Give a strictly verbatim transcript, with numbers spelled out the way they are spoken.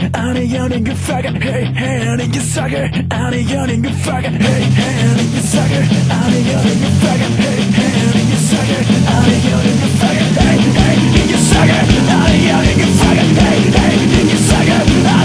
I need your nigga fucker. Hey, hey, I need your sucker. I need your nigga fucker. Hey, hey, I need your sucker. I need your nigga fucker. Hey, hey, I need your sucker. I need your nigga fucker. Hey, hey, need your sucker. I need your nigga fucker. Hey, hey, need your sucker.